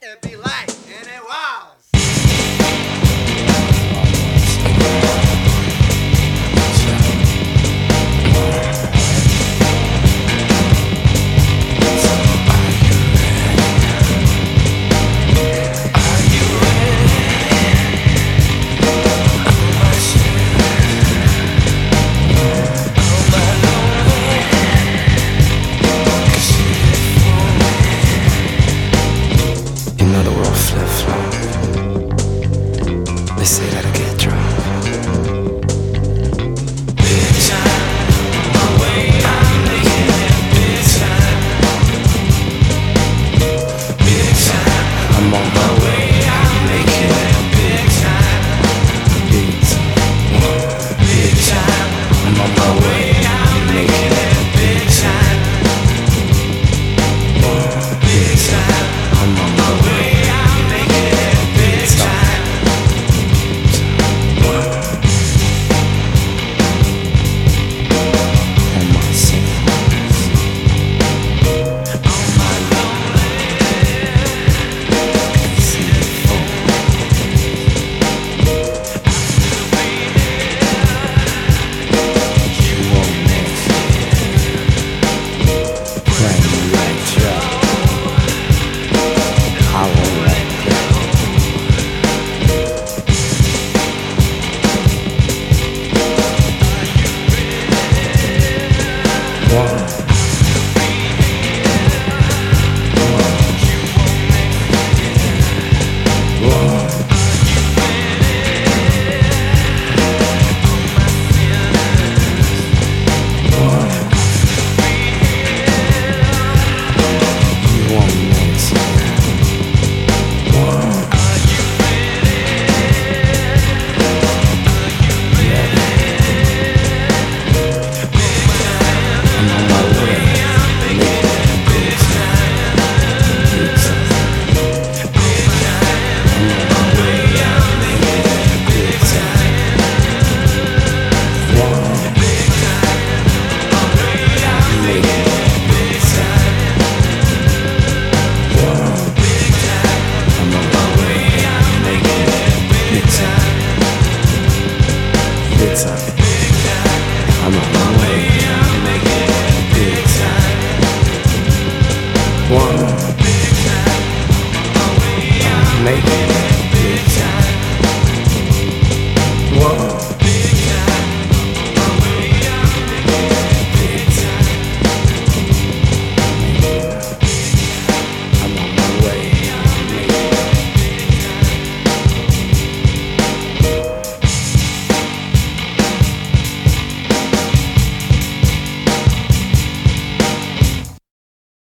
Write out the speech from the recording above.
It'd be like, and it was. They say that I get drunk. Big time, on my way, I'm making it big time. Big time, I'm on my way. I'm making it big time. Big time. Big time, I'm on my way. I'm making it big time. Big time, I'm on my way. I'm making it big time. On my scene. I'm on my way. Big time. One. Make it.